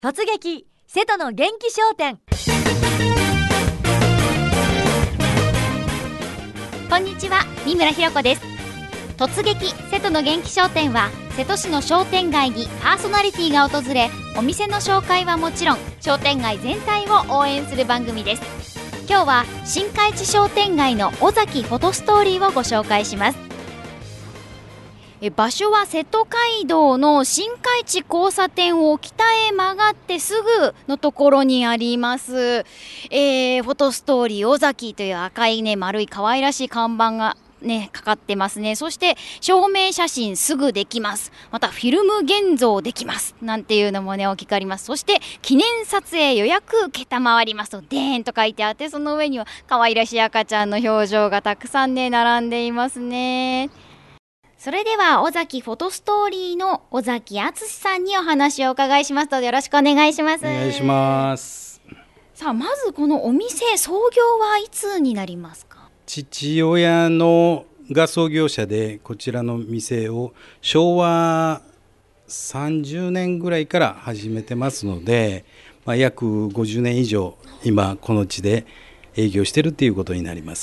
突撃瀬戸の元気商店。 こんにちは、三村ひろ子です。突撃瀬戸の元気商店は、瀬戸市の商店街にパーソナリティが訪れ、お店の紹介はもちろん、商店街全体を応援する番組です。今日は新海地商店街の尾崎フォトストーリーをご紹介します。場所は瀬戸街道の新海地交差点を北へ曲がってすぐのところにあります、フォトストーリー尾崎という赤いね、丸い可愛らしい看板がね、かかってますね。そして証明写真すぐできます。またフィルム現像できますなんていうのもね、お聞かれます。そして記念撮影予約受けたまわりますとでーんと書いてあって、その上には可愛らしい赤ちゃんの表情がたくさんね、並んでいますね。それでは尾崎フォトストーリーの尾崎敦さんにお話をお伺いしますので、よろしくお願いします。 お願いします。 さあ、まずこのお店創業はいつになりますか？ 父親が創業者で、こちらの店を昭和30年ぐらいから始めてますので、約50年以上今この地で営業してるっていうことになります。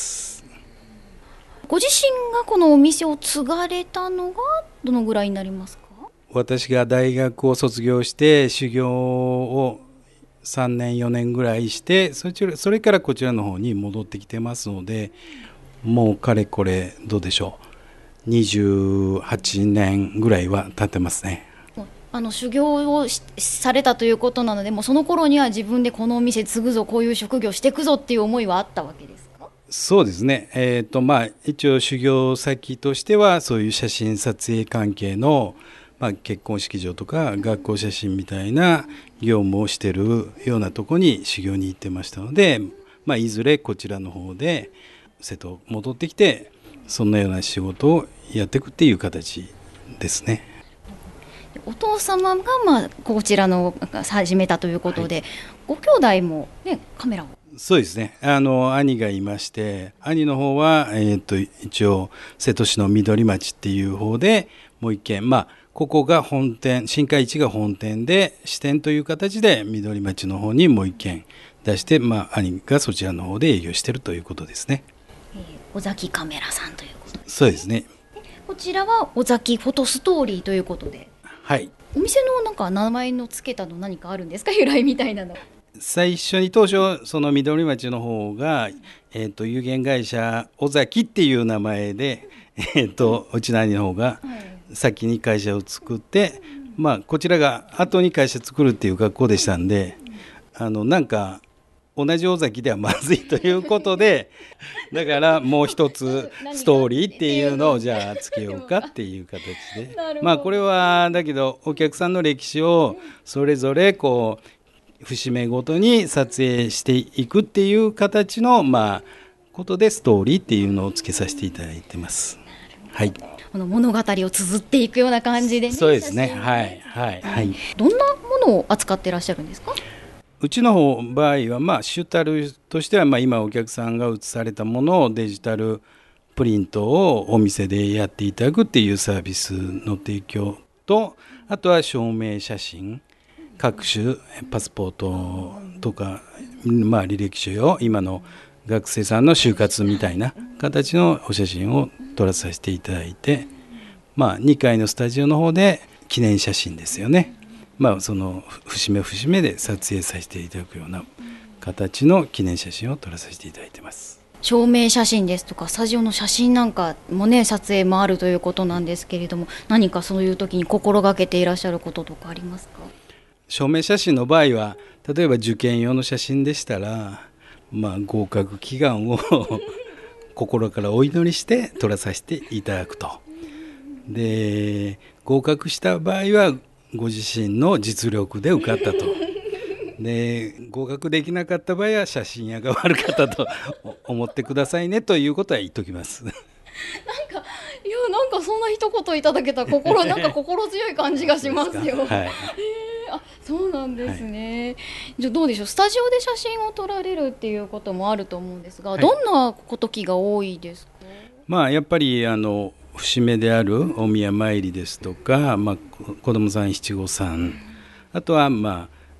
ご自身がこのお店を継がれたのがどのぐらいになりますか？ 私が大学を卒業して修行を3年4年ぐらいして、それからこちらの方に戻ってきてますので、もうかれこれどうでしょう、28年ぐらいは経ってますね。 修行をされたということなので、もうその頃には自分でこのお店継ぐぞ、こういう職業していくぞっていう思いはあったわけですか？ そうですね、一応修行先としてはそういう写真撮影関係の、結婚式場とか学校写真みたいな業務をしてるようなところに修行に行ってましたので、いずれこちらの方で瀬戸戻ってきて、そんなような仕事をやっていくっていう形ですね。 お父様がこちらの始めたということで、はい、ご兄弟も、ね、カメラを。 そうですね、兄がいまして、兄の方は、一応瀬戸市の緑町っていう方でもう一軒、ここが本店、新海地が本店で支店という形で緑町の方にもう一軒出して、兄がそちらの方で営業しているということですね。 尾崎カメラさんということですね。 そうですね。 こちらは尾崎フォトストーリーということで、 はい、 お店の名前の付けたの何かあるんですか？由来みたいなの。 最初に当初その緑町の方が、有限会社尾崎っていう名前で、うちの兄の方が先に会社を作って、こちらが後に会社作るっていう学校でしたんで、なんか同じ尾崎ではまずいということで、だからもう一つストーリーっていうのをじゃあつけようかっていう形でこれはだけどお客さんの歴史をそれぞれこう節目ごとに撮影していくっていう形のことでストーリーっていうのをつけさせていただいてます。はい、 物語を綴っていくような感じで、ね、 そうですね。はいはいはい。 どんなものを扱ってらっしゃるんですか？ うちの場合は主たるとしては今お客さんが写されたものをデジタルプリントをお店でやっていただくっていうサービスの提供と、あとは証明写真、各種パスポートとか、履歴書用、今の学生さんの就活みたいな形のお写真を撮らさせていただいて、2階のスタジオの方で記念写真ですよね。その節目節目で撮影させていただくような形の記念写真を撮らさせていただいてます。 証明写真ですとかスタジオの写真なんかもね、撮影もあるということなんですけれども、何かそういう時に心がけていらっしゃることとかありますか？ 証明写真の場合は、例えば受験用の写真でしたら、合格祈願を心からお祈りして撮らさせていただくと。で、合格した場合はご自身の実力で受かったと。で、合格できなかった場合は写真屋が悪かったと思ってくださいねということは言っときます。なんかそんな一言いただけたらなんか心強い感じがしますよ。 はい。 そうなんですね。じゃあどうでしょう、スタジオで写真を撮られるっていうこともあると思うんですが、どんな時が多いですか？ やっぱり節目であるお宮参りですとか、子どもさん七五三、あとは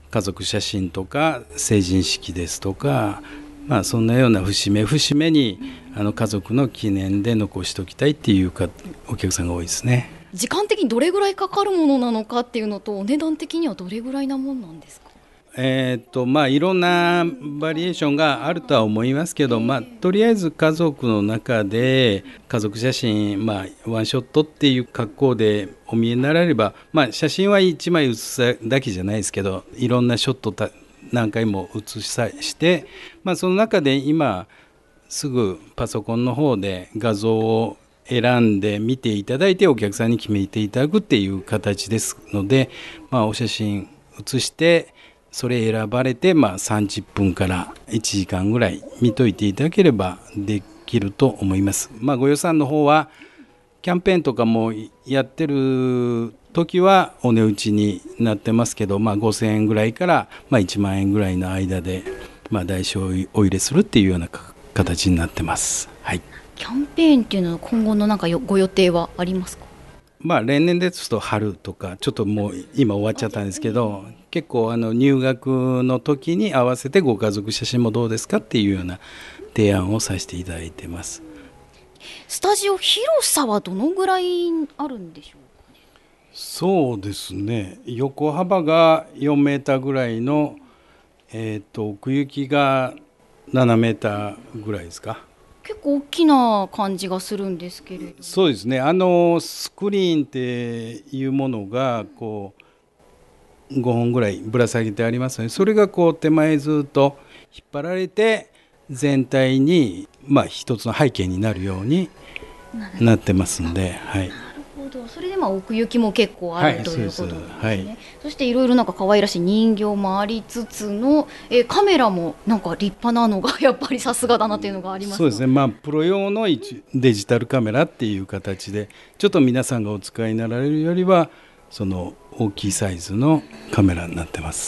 家族写真とか成人式ですとか、そんなような節目節目に家族の記念で残しておきたいっていうお客さんが多いですね。 時間的にどれぐらいかかるものなのかっていうのと、お値段的にはどれぐらいなもんなんですか？ いろんなバリエーションがあるとは思いますけど、とりあえず家族の中で家族写真、ワンショットっていう格好でお見えになられれば、写真は1枚写すだけじゃないですけど、いろんなショット何回も写して、その中で今すぐパソコンの方で画像を選んで見ていただいてお客さんに決めていただくっていう形ですので、お写真写してそれ選ばれて、30分から1時間ぐらい見といていただければできると思います。ご予算の方はキャンペーンとかもやってる時はお値打ちになってますけど、5000円ぐらいから1万円ぐらいの間で代償をお入れするっていうような形になってます。はい。 キャンペーンっていうのは今後のご予定はありますか？ 例年ですと春とか、ちょっともう今終わっちゃったんですけど、結構入学の時に合わせてご家族写真もどうですかっていうような提案をさせていただいてます。 スタジオ広さはどのぐらいあるんでしょうかね？ そうですね、横幅が4メーターぐらいの、奥行きが7メーターぐらいですか。 結構大きな感じがするんですけれど。 そうですね、スクリーンっていうものがこう5本ぐらいぶら下げてありますので、それがこう手前ずっと引っ張られて全体に一つの背景になるようになってますんで、はい。 それで奥行きも結構あるということなんですね。 はい、 そしていろいろ可愛らしい人形もありつつの、カメラも立派なのがやっぱりさすがだなっていうのがあります。 そうですね、プロ用のデジタルカメラっていう形で、ちょっと皆さんがお使いになられるよりはその大きいサイズのカメラになってます。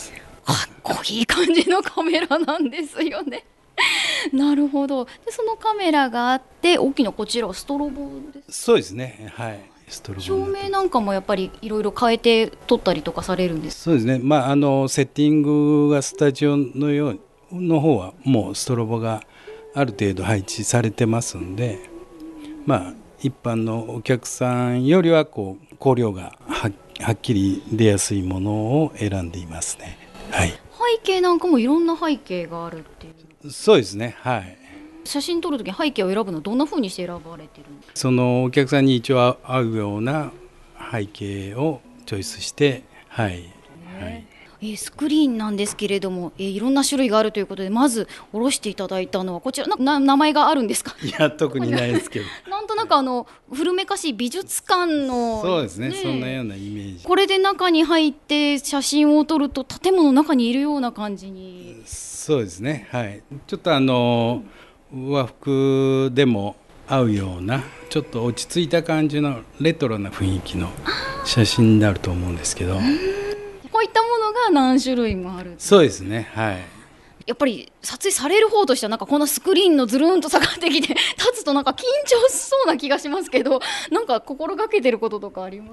かっこいい感じのカメラなんですよね。なるほど。でそのカメラがあって、大きなこちらはストロボです。 そうですね、はい。 照明なんかもやっぱりいろいろ変えて撮ったりとかされるんです。 そうですね、セッティングがスタジオの方はもうストロボがある程度配置されてますんで、一般のお客さんよりは光量がはっきり出やすいものを選んでいますね。はい。 背景なんかもいろんな背景があるっていう。 そうですね、はい。 写真撮るときに背景を選ぶのはどんな風にして選ばれてるんですか？ そのお客さんに一応合うような背景をチョイスして、はい、 スクリーンなんですけれども、いろんな種類があるということで、まず下ろしていただいたのはこちら、名前があるんですか？ いや特にないですけどなんとなく古めかしい美術館の、 そうですね、そんなようなイメージ。 これで中に入って写真を撮ると建物の中にいるような感じに。 そうですね、はい。ちょっと和服でも合うようなちょっと落ち着いた感じのレトロな雰囲気の写真になると思うんですけど、 こういったものが何種類もある。 そうですね、はい。 やっぱり撮影される方としてはこんなスクリーンのずるんと下がってきて立つと緊張しそうな気がしますけど、心がけてることとかあります？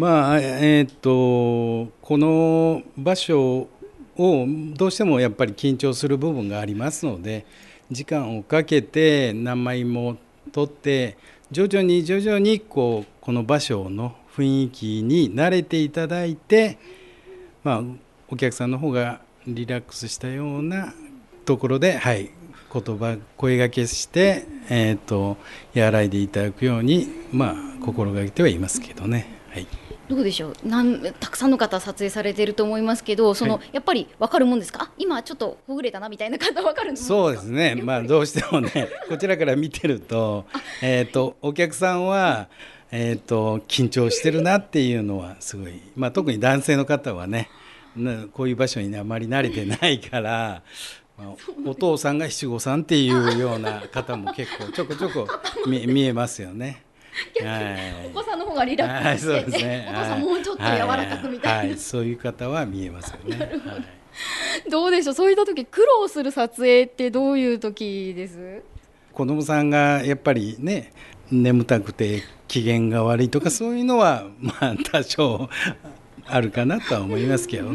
この場所をどうしてもやっぱり緊張する部分がありますので、時間をかけて何枚も撮って徐々にこの場所の雰囲気に慣れていただいて、お客さんの方がリラックスしたようなところで、声がけして和らいでいただくように心がけてはいますけどね。はい。 どうでしょう、たくさんの方撮影されていると思いますけど、やっぱり分かるもんですか？今ちょっとほぐれたなみたいな方分かるんですか？ そうですね、どうしてもねこちらから見てるとお客さんは、緊張してるなっていうのはすごい、特に男性の方はね、こういう場所にあまり慣れてないからお父さんが七五三っていうような方も結構ちょこちょこ見えますよね。 お子さんの方がリラックスしてて、お父さんもうちょっと柔らかくみたいな、 そういう方は見えますよね。 どうでしょう、そういった時苦労する撮影ってどういう時です？ 子供さんがやっぱりね眠たくて機嫌が悪いとかそういうのは多少あるかなとは思いますけどね。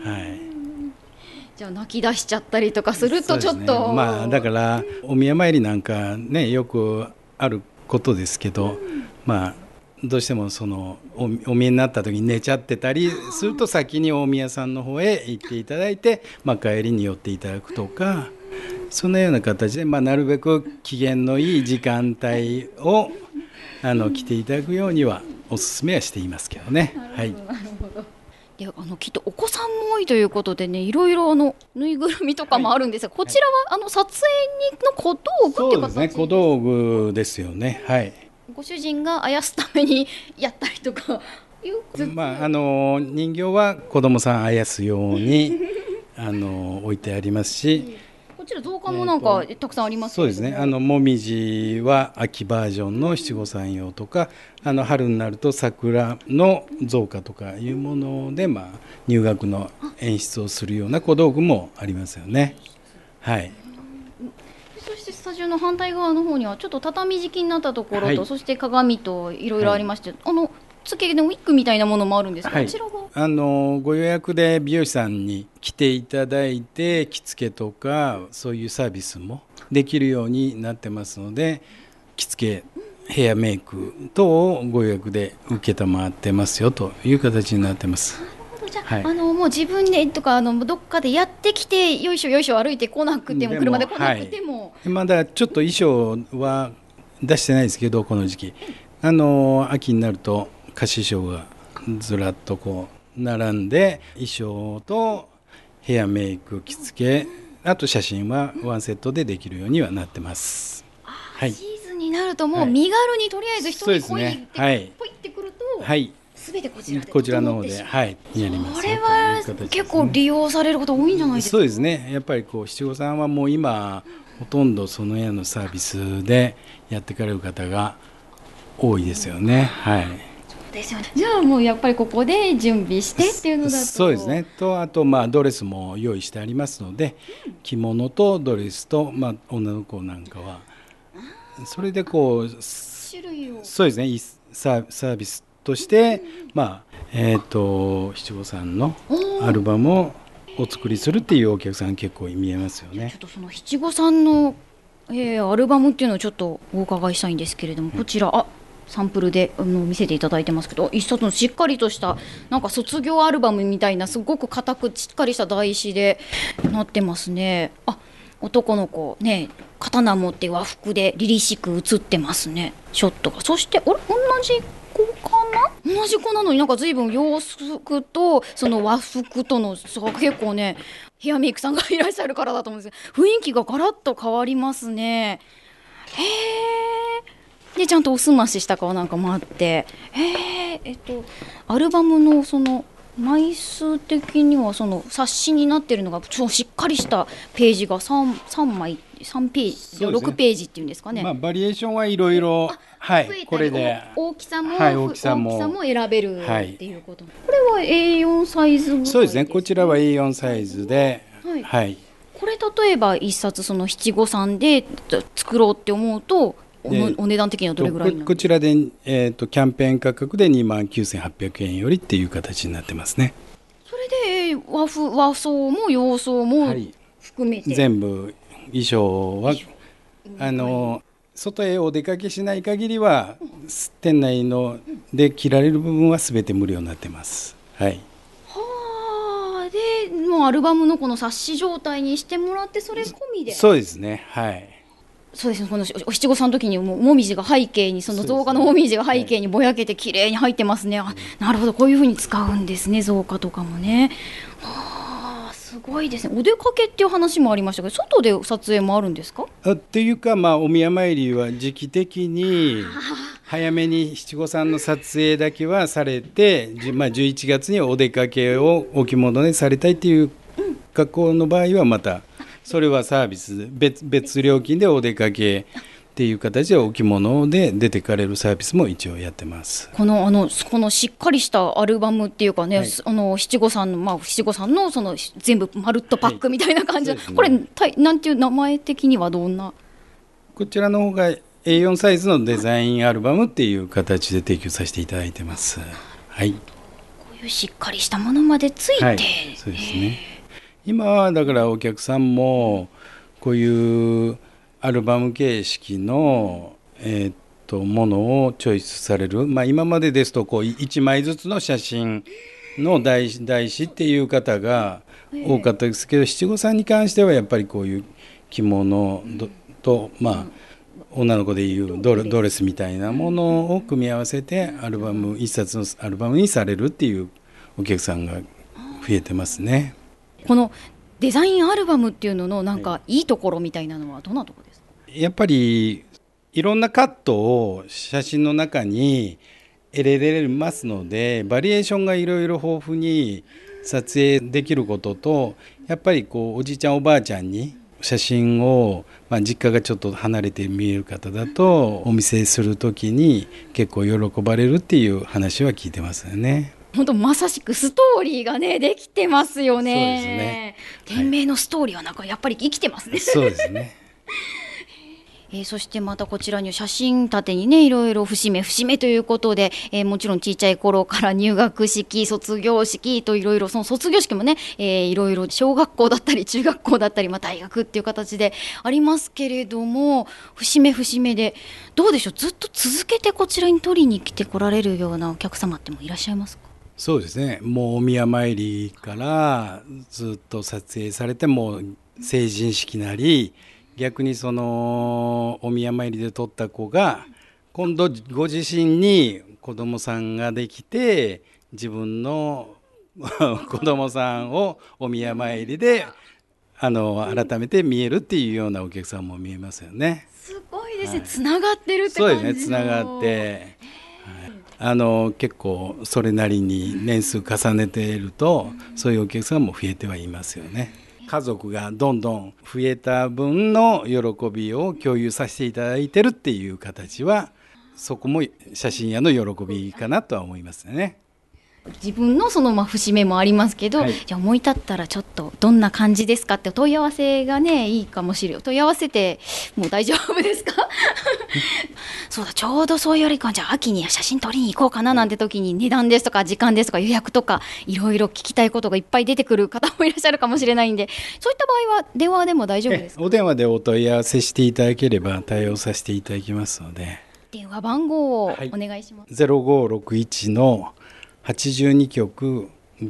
はい。 じゃあ泣き出しちゃったりとかするとちょっと、 ね、まあだからお宮参りなんかねよくあることですけど、まあどうしてもそのお見えになった時に寝ちゃってたりすると先に大宮さんの方へ行っていただいて、まあ、帰りに寄っていただくとか、そんなような形で、まあ、なるべく機嫌のいい時間帯を来ていただくようにはお勧めはしていますけどね。はい。 できっとお子さんも多いということでね、いろいろぬいぐるみとかもあるんですが、こちらは撮影の小道具っていう形ですか？ そうですね、小道具ですよね。はい。 ご主人があやすためにやったりとかまあ、人形は子供さんあやすように置いてありますし、 こちら造花もなんかたくさんありますけれども、 そうですね、もみじは秋バージョンの七五三用とか、春になると桜の造花とかいうもので、まあ、入学の演出をするような小道具もありますよね。はい。 そしてスタジオの反対側の方にはちょっと畳敷きになったところと、 はい、 そして鏡といろいろありまして、付け根ウィッグみたいなものもあるんですが、 はい、 こちらはご予約で美容師さんに来ていただいて着付けとかそういうサービスもできるようになってますので、着付けヘアメイク等をご予約で受けたまってますよという形になってます。 じゃあ、もう自分でとかどっかでやってきてよいしょよいしょ歩いてこなくても車で来なくても、 はい、まだちょっと衣装は出してないですけど、この時期秋になると貸し衣装がずらっとこう並んで、衣装とヘアメイク着付けあと写真はワンセットでできるようにはなってます。 はい、シーズンになるともう身軽にとりあえず一人こいってポイってくると、はい、全てこちらの方で、はい、やります。これは結構利用されること多いんじゃないですか？ そうですね、やっぱり七五三はもう今ほとんどそのようなサービスでやってかれる方が多いですよね。はい。 ですよね。じゃあもうやっぱりここで準備してっていうのだと、 そうですね。とあとドレスも用意してありますので、着物とドレスと女の子なんかはそれでこう種類を、 そうですね、サービスとして、七五三のアルバムをお作りするっていうお客さん結構見えますよね。 ちょっとその七五三の、アルバムっていうのをちょっとお伺いしたいんですけれども、こちらサンプルで見せていただいてますけど、一冊のしっかりとしたなんか卒業アルバムみたいなすごく硬くしっかりした台紙でなってますね。男の子ね、刀持って和服で凛々しく写ってますね、ショットが。そして同じ子かな、同じ子なのになんか随分洋服とその和服との差が結構ね、ヘアメイクさんがいらっしゃるからだと思うんですけど、雰囲気がガラッと変わりますね。でちゃんとおすましした顔なんかもあって、アルバムのその枚数的にはその冊子になっているのがしっかりしたページが 3枚3ページ、ね、6ページっていうんですかね。 バリエーションはいろいろ、はい、これで大きさも、 大きさも選べるっていうこと、これは A4 サイズぐらいですか？ そうですね、こちらは A4 サイズで、はい、 これ例えば一冊その七五三で作ろうって思うとお値段的にはどれぐらいなんですか？ こちらで、キャンペーン価格で 29,800 円よりっていう形になってますね。 それで和装も洋装も含めて、 はい、全部衣装は外へお出かけしない限りは店内ので着られる部分は全て無料になってます。はい。 でもうアルバムのこの冊子状態にしてもらって、それ込みで。 そうですね、はい。 そうですね、この七五三の時にもみじが背景に、その造花のもみじが背景にぼやけて綺麗に入ってますね。なるほど、こういう風に使うんですね、造花とかもね。すごいですね。お出かけっていう話もありましたけど、外で撮影もあるんですか？ っていうか、お宮参りは時期的に早めに七五三の撮影だけはされて、11月にお出かけをお着物でされたいっていう格好の場合はまたそれはサービス別料金でお出かけっていう形でお着物で出てかれるサービスも一応やってます。 このしっかりしたアルバムっていうかね、はい、七五三のその全部まるっとパックみたいな感じで、はい、これなんていう名前的にはどんな？ こちらの方が A4 サイズのデザインアルバムっていう形で提供させていただいてます。はい。 こういういうしっかりしたものまでついて、 はい、そうですね。今はだからお客さんもこういうアルバム形式の、ものをチョイスされる、今までですとこう1枚ずつの写真の台紙っていう方が多かったですけど、七五三に関してはやっぱりこういう着物と、女の子でいうドレスみたいなものを組み合わせて一冊のアルバムにされるっていうお客さんが増えてますね。 このデザインアルバムっていうののなんかいいところみたいなのはどんなところですか？ やっぱりいろんなカットを写真の中に入れれますので、バリエーションがいろいろ豊富に撮影できることと、やっぱりこうおじいちゃんおばあちゃんに写真を、実家がちょっと離れて見える方だとお見せするときに結構喜ばれるっていう話は聞いてますよね。 本当まさしくストーリーがねできてますよね。 そうですね。 店名のストーリーはなんかやっぱり生きてますね。 そうですね。 そしてまたこちらに写真立てにねいろいろ節目ということで、もちろん小さい頃から入学式卒業式といろいろ、その卒業式もね、いろいろ小学校だったり中学校だったり、大学っていう形でありますけれども、節目でどうでしょう、ずっと続けてこちらに取りに来てこられるようなお客様ってもいらっしゃいますか？ そうですね。もうお宮参りからずっと撮影されて、もう成人式なり、逆にそのお宮参りで撮った子が今度ご自身に子供さんができて、自分の子供さんをお宮参りで改めて見えるっていうようなお客さんも見えますよね。 すごいですね、つながってるってそう感じの。 ですね、つながって、結構それなりに年数重ねていると、そういうお客さんも増えてはいますよね。家族がどんどん増えた分の喜びを共有させていただいてるっていう形は、そこも写真屋の喜びかなとは思いますね。 自分のその節目もありますけど、じゃあ思い立ったらちょっとどんな感じですかって問い合わせがねいいかもしれない。問い合わせてもう大丈夫ですか？そうだ、ちょうどそういうよりかじゃあ秋に写真撮りに行こうかななんて時に値段ですとか時間ですとか予約とかいろいろ聞きたいことがいっぱい出てくる方もいらっしゃるかもしれないんで、そういった場合は電話でも大丈夫ですか？ お電話でお問い合わせしていただければ対応させていただきますので、 電話番号をお願いします。 0561の82局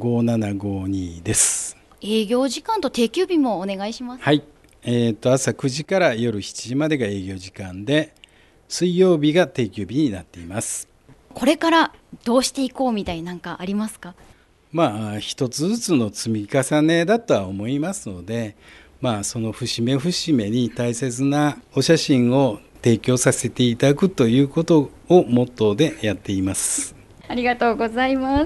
5752です。 営業時間と定休日もお願いします。 はい、朝9時から夜7時までが営業時間で、水曜日が定休日になっています。 これからどうしていこうみたいななんかありますか？ 一つずつの積み重ねだとは思いますので、その節目に大切なお写真を提供させていただくということをモットーでやっています。 ありがとうございます。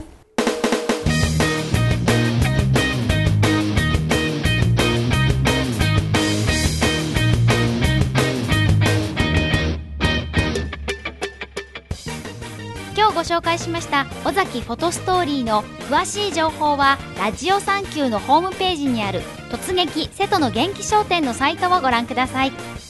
今日ご紹介しました尾崎フォトストーリーの詳しい情報はラジオサンキューのホームページにある突撃瀬戸の元気商店のサイトをご覧ください。